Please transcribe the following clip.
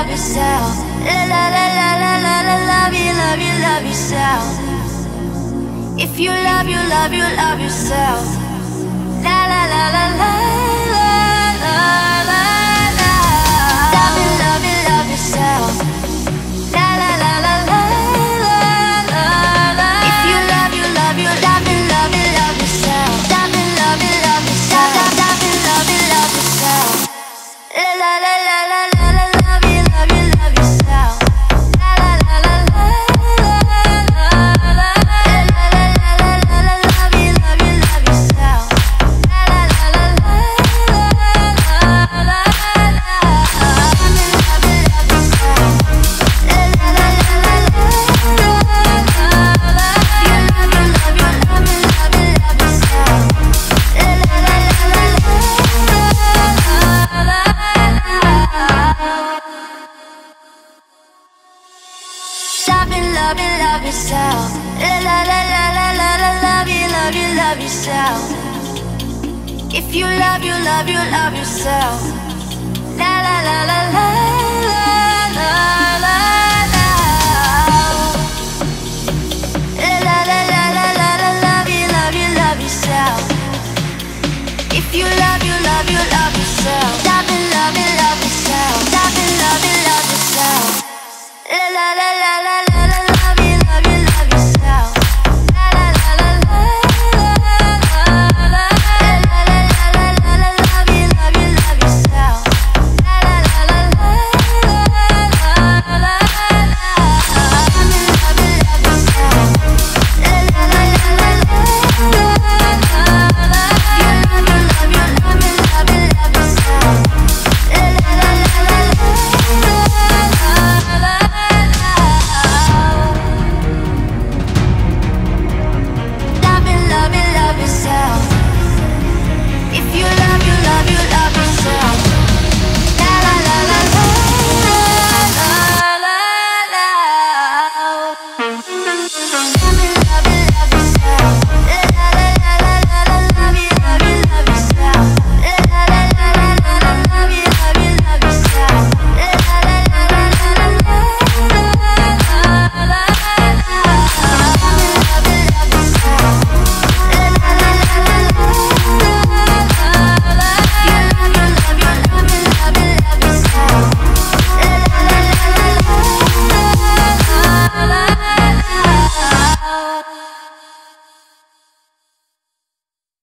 love yourself. La la la la la la la, love you, love you, love yourself. If you love, you love, you love yourself. La la la la la la la la la. Love you, love you, love yourself. La la la la la la la la. If you love, you love, you love, you love, you love yourself. Love you, love you, love yourself. Love you, love you, love yourself. La la la la la la la. Love you, love you, love yourself. La la la la la la la la. La la la la la la. Love you, love you, love yourself. La la la la la la la la. Love you, love you, love yourself. La la la la la la la. You love you, love you, love you, love you, love yourself. La la la la la la la. Love you, love yourself. La la la la la la la. Love you, love you, love yourself. If you love, you love, you love yourself. La la la la la.